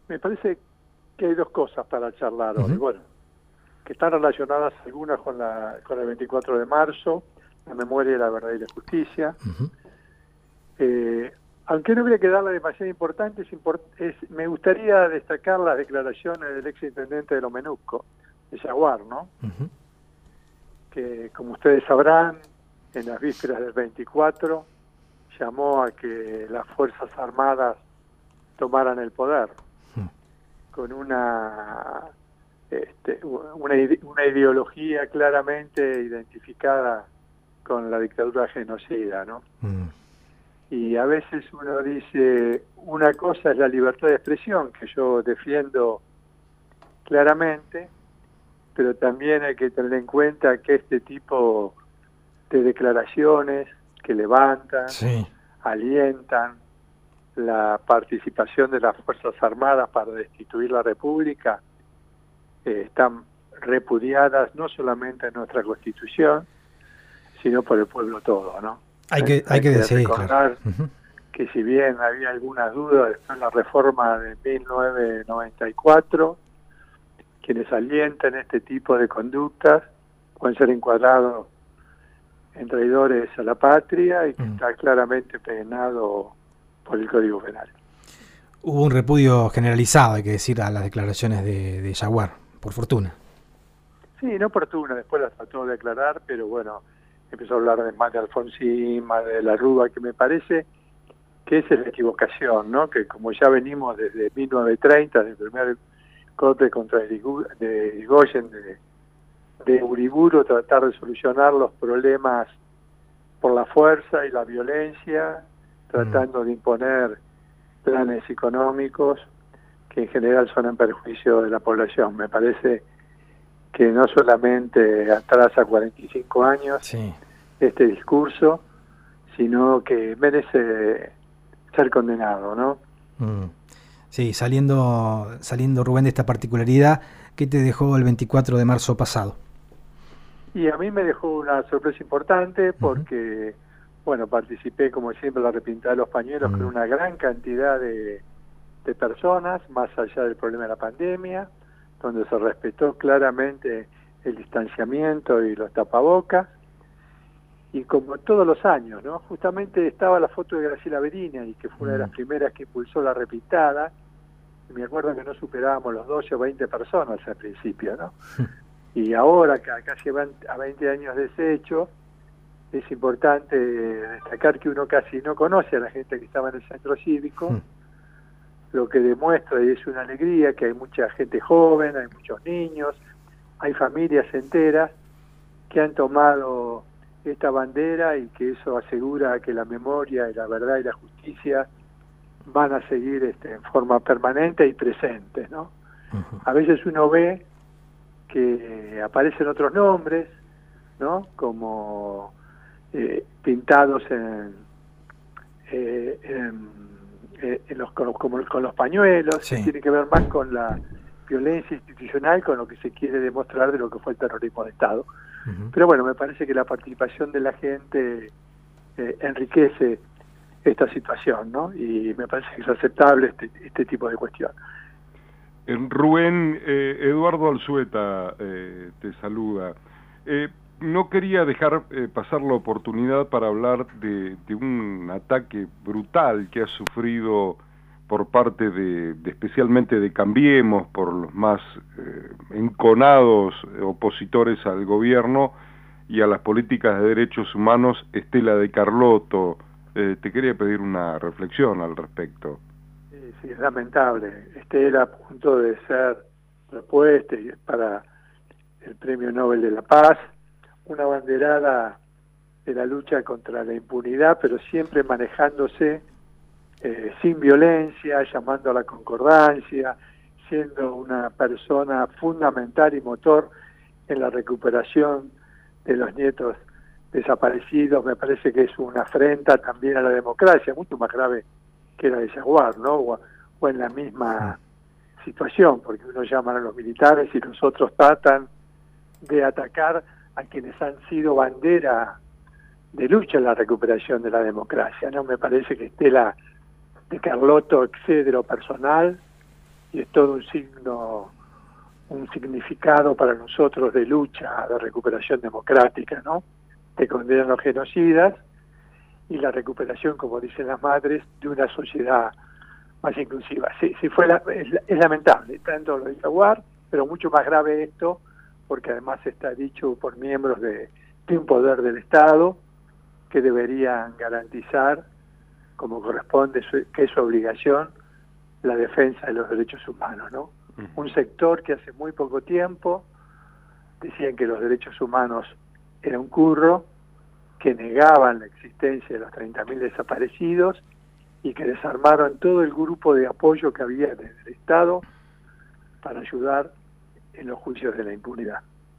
Me parece que hay dos cosas para charlar hoy. Bueno, que están relacionadas algunas con el 24 de marzo, la memoria, la verdad y la justicia. Aunque no habría que darle demasiada importancia, me gustaría destacar las declaraciones del exintendente de Lomenusco, de Yaguar, ¿no? Que, como ustedes sabrán, en las vísperas del 24 llamó a que las Fuerzas Armadas tomaran el poder con una ideología claramente identificada con la dictadura genocida, ¿no? Y a veces uno dice, una cosa es la libertad de expresión, que yo defiendo claramente, pero también hay que tener en cuenta que este tipo de declaraciones que levantan, alientan la participación de las Fuerzas Armadas para destituir la República, están repudiadas no solamente en nuestra Constitución, sino por el pueblo todo, ¿no? Hay que decir, recordar que si bien había algunas dudas después de la reforma de 1994, quienes alientan este tipo de conductas pueden ser encuadrados en traidores a la patria y que está claramente penado por el Código Penal. Hubo un repudio generalizado, hay que decir, a las declaraciones de Yaguar, por fortuna. Sí, no oportuna, después las trató de declarar, pero bueno, empezó a hablar más de Alfonsín, más de la Rúa, que me parece que esa es la equivocación, ¿no? Que como ya venimos desde 1930, desde el primer golpe contra Irigoyen, de Uriburu, tratar de solucionar los problemas por la fuerza y la violencia, tratando de imponer planes económicos que en general son en perjuicio de la población. Me parece que no solamente atrasa 45 años este discurso, sino que merece ser condenado, ¿no? Sí, saliendo Rubén de esta particularidad, ¿qué te dejó el 24 de marzo pasado? Y a mí me dejó una sorpresa importante porque, bueno, participé como siempre en la repintada de los pañuelos con una gran cantidad de personas, más allá del problema de la pandemia, donde se respetó claramente el distanciamiento y los tapabocas, y como todos los años, ¿no? Justamente estaba la foto de Graciela Berina, y que fue una de las primeras que impulsó la repintada, y me acuerdo que no superábamos los 12 o 20 personas al principio, ¿no? Y ahora, casi a 20 años de ese hecho, es importante destacar que uno casi no conoce a la gente que estaba en el centro cívico, lo que demuestra, y es una alegría, que hay mucha gente joven, hay muchos niños, hay familias enteras que han tomado esta bandera y que eso asegura que la memoria y la verdad y la justicia van a seguir en forma permanente y presente, ¿no? A veces uno ve que aparecen otros nombres, ¿no? Como pintados con los pañuelos, que tiene que ver más con la violencia institucional, con lo que se quiere demostrar de lo que fue el terrorismo de Estado. Pero bueno, me parece que la participación de la gente enriquece esta situación, ¿no? Y me parece que es aceptable este tipo de cuestión. Rubén, Eduardo Alzueta te saluda. No quería dejar pasar la oportunidad para hablar de un ataque brutal que ha sufrido por parte especialmente de Cambiemos, por los más enconados opositores al gobierno y a las políticas de derechos humanos, Estela de Carlotto. Te quería pedir una reflexión al respecto. Sí, es lamentable. Estela a punto de ser propuesta para el Premio Nobel de la Paz, una banderada de la lucha contra la impunidad, pero siempre manejándose sin violencia, llamando a la concordancia, siendo una persona fundamental y motor en la recuperación de los nietos desaparecidos. Me parece que es una afrenta también a la democracia, mucho más grave que la de Yaguar, ¿no? O en la misma situación, porque uno llama a los militares y los otros tratan de atacar a quienes han sido bandera de lucha en la recuperación de la democracia, ¿no? Me parece que Estela de Carlotto excede lo personal y es todo un significado para nosotros de lucha, de recuperación democrática, ¿no? Que condenan los genocidas y la recuperación, como dicen las madres, de una sociedad más inclusiva. Sí, es lamentable, tanto lo de Jaguar, pero mucho más grave esto, porque además está dicho por miembros de un poder del Estado que deberían garantizar, como corresponde, que es su obligación, la defensa de los derechos humanos, ¿no? Un sector que hace muy poco tiempo decían que los derechos humanos era un curro, que negaban la existencia de los 30.000 desaparecidos y que desarmaron todo el grupo de apoyo que había desde el Estado para ayudar en los juicios de la impunidad.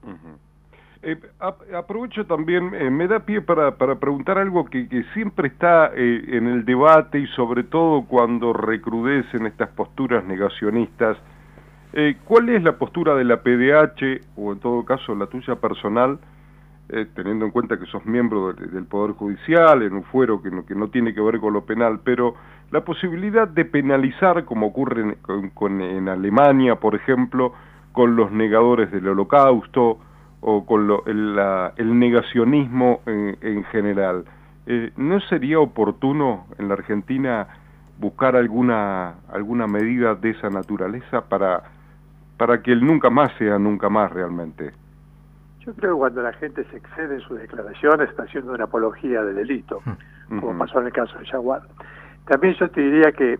Aprovecho también, me da pie para preguntar algo que siempre está en el debate y sobre todo cuando recrudecen estas posturas negacionistas. ¿Cuál es la postura de la PDH, o en todo caso la tuya personal, teniendo en cuenta que sos miembro del Poder Judicial, en un fuero que no tiene que ver con lo penal, pero la posibilidad de penalizar, como ocurre en Alemania, por ejemplo, con los negadores del Holocausto, o con el negacionismo en general? ¿No sería oportuno en la Argentina buscar alguna medida de esa naturaleza para que el nunca más sea nunca más realmente? Yo creo que cuando la gente se excede en sus declaraciones está haciendo una apología del delito, como pasó en el caso de Jaguar. También yo te diría que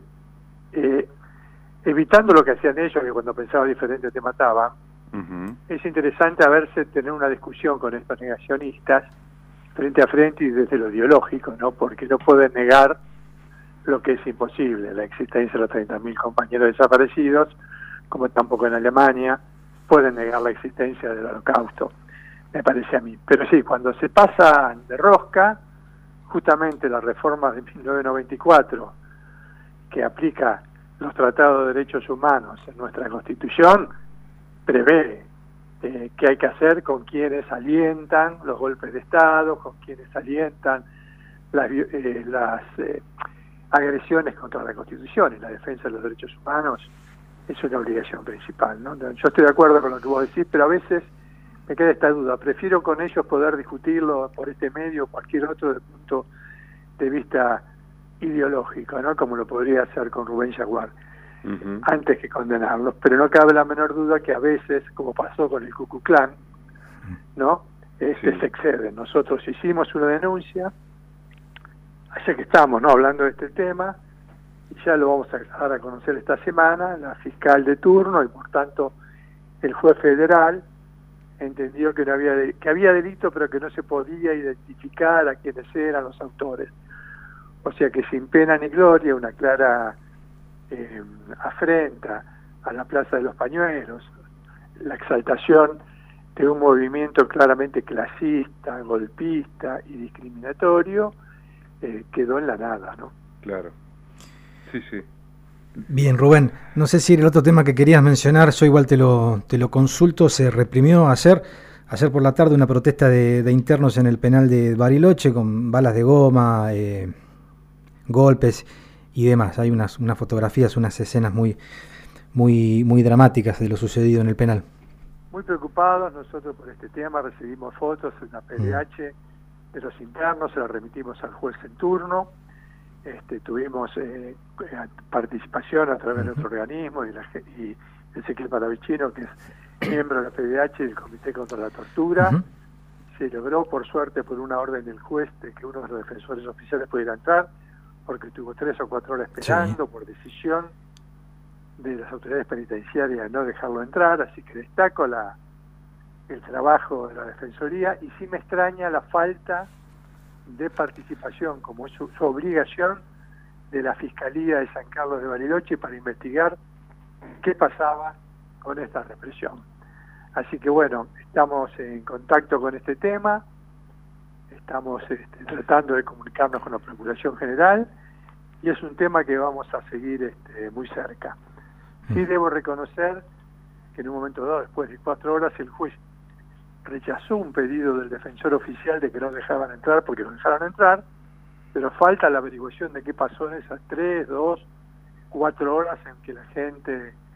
evitando lo que hacían ellos, que cuando pensaban diferente te mataban, es interesante tener una discusión con estos negacionistas frente a frente y desde lo ideológico, ¿no? Porque no pueden negar lo que es imposible, la existencia de los 30.000 compañeros desaparecidos, como tampoco en Alemania pueden negar la existencia del Holocausto, me parece a mí. Pero sí, cuando se pasa de rosca, justamente la reforma de 1994, que aplica los tratados de derechos humanos en nuestra Constitución, prevé qué hay que hacer con quienes alientan los golpes de Estado, con quienes alientan las agresiones contra la Constitución y la defensa de los derechos humanos. Es una obligación principal, ¿no? Yo estoy de acuerdo con lo que vos decís, pero a veces me queda esta duda. Prefiero con ellos poder discutirlo por este medio o cualquier otro desde el punto de vista ideológico, ¿no? Como lo podría hacer con Rubén Jaguar, antes que condenarlos. Pero no cabe la menor duda que a veces, como pasó con el Ku Klux Klan, ¿no? Se exceden. Nosotros hicimos una denuncia, así que estamos, ¿no?, hablando de este tema, y ya lo vamos a dar a conocer esta semana. La fiscal de turno y por tanto el juez federal entendió que había delito, pero que no se podía identificar a quienes eran los autores. O sea que sin pena ni gloria, una clara afrenta a la Plaza de los Pañuelos, la exaltación de un movimiento claramente clasista, golpista y discriminatorio, quedó en la nada, ¿no? Claro. Sí, sí. Bien, Rubén, no sé si el otro tema que querías mencionar, yo igual te lo consulto. Se reprimió ayer por la tarde una protesta de internos en el penal de Bariloche con balas de goma, golpes y demás. Hay unas fotografías, unas escenas muy dramáticas de lo sucedido en el penal. Muy preocupados nosotros por este tema, recibimos fotos en la PDH de los internos, se las remitimos al juez en turno. Tuvimos participación a través de otro organismo y Ezequiel Paravicino, que es miembro de la PDH y del Comité contra la Tortura. Se logró, por suerte, por una orden del juez, de que uno de los defensores oficiales pudiera entrar, porque tuvo 3 o 4 horas esperando por decisión de las autoridades penitenciarias no dejarlo entrar. Así que destaco el trabajo de la Defensoría, y sí me extraña la falta de participación, como es su obligación, de la Fiscalía de San Carlos de Bariloche para investigar qué pasaba con esta represión. Así que bueno, estamos en contacto con este tema, estamos tratando de comunicarnos con la Procuración General, y es un tema que vamos a seguir muy cerca. Sí debo reconocer que en un momento dado, después de 4 horas, el juez rechazó un pedido del defensor oficial de que no dejaban entrar, porque no dejaron entrar, pero falta la averiguación de qué pasó en esas 3, 2, 4 horas en que la gente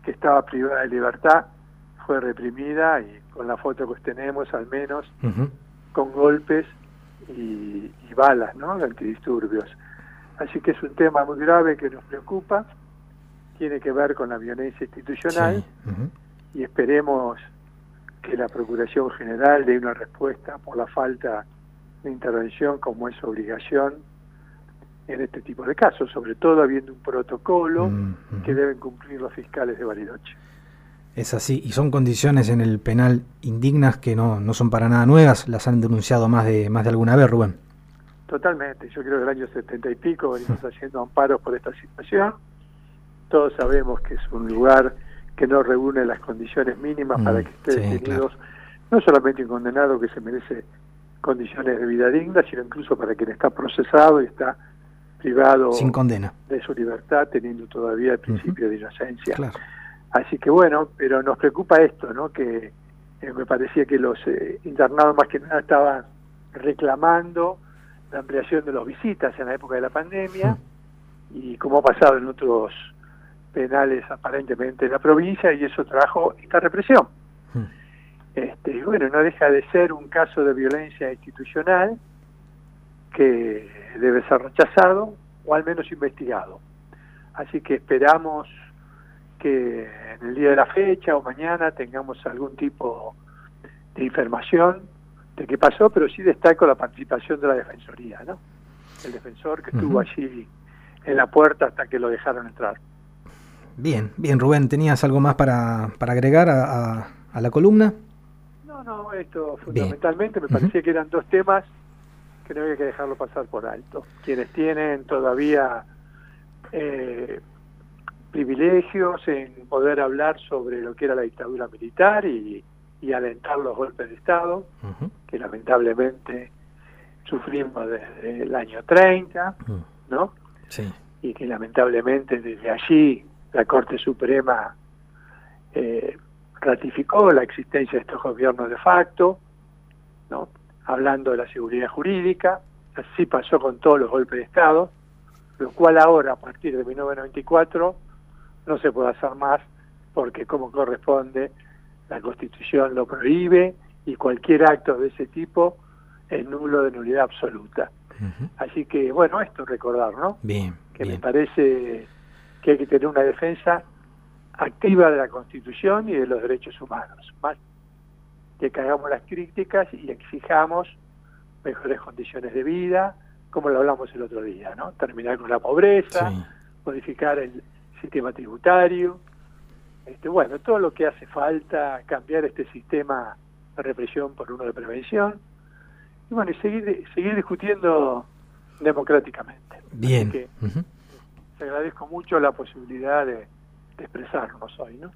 que estaba privada de libertad fue reprimida, y con la foto que tenemos al menos, con golpes y balas, ¿no?, de antidisturbios. Así que es un tema muy grave que nos preocupa, tiene que ver con la violencia institucional, y esperemos que la Procuración General dé una respuesta por la falta de intervención, como es obligación en este tipo de casos, sobre todo habiendo un protocolo que deben cumplir los fiscales de Bariloche. Es así, y son condiciones en el penal indignas que no son para nada nuevas, las han denunciado más de alguna vez, Rubén. Totalmente, yo creo que el año 70 y pico venimos haciendo amparos por esta situación. Todos sabemos que es un lugar que no reúne las condiciones mínimas para que esté detenidos, claro, no solamente un condenado que se merece condiciones de vida digna, sino incluso para quien está procesado y está privado sin condena de su libertad, teniendo todavía el principio de inocencia. Claro. Así que bueno, pero nos preocupa esto, ¿no?, que me parecía que los internados más que nada estaban reclamando la ampliación de las visitas en la época de la pandemia, y como ha pasado en otros penales aparentemente en la provincia, y eso trajo esta represión. Bueno, no deja de ser un caso de violencia institucional que debe ser rechazado o al menos investigado. Así que esperamos que en el día de la fecha o mañana tengamos algún tipo de información de qué pasó, pero sí destaco la participación de la Defensoría, ¿no? El defensor que estuvo allí en la puerta hasta que lo dejaron entrar. Bien, Rubén, ¿tenías algo más para agregar a la columna? No, esto fundamentalmente me parecía que eran dos temas que no había que dejarlo pasar por alto. Quienes tienen todavía privilegios en poder hablar sobre lo que era la dictadura militar y alentar los golpes de Estado, que lamentablemente sufrimos desde el año 30, ¿no? Sí. Y que lamentablemente desde allí la Corte Suprema ratificó la existencia de estos gobiernos de facto, ¿no?, hablando de la seguridad jurídica. Así pasó con todos los golpes de Estado, lo cual ahora, a partir de 1994, no se puede hacer más, porque como corresponde, la Constitución lo prohíbe, y cualquier acto de ese tipo es nulo, de nulidad absoluta. Así que, bueno, esto recordar, ¿no? Bien. Me parece que hay que tener una defensa activa de la Constitución y de los derechos humanos, más que hagamos las críticas y exijamos mejores condiciones de vida, como lo hablamos el otro día, ¿no? Terminar con la pobreza, modificar el sistema tributario, bueno, todo lo que hace falta, cambiar este sistema de represión por uno de prevención, y bueno, y seguir discutiendo democráticamente. Bien. Así que te agradezco mucho la posibilidad de expresarnos hoy, ¿no?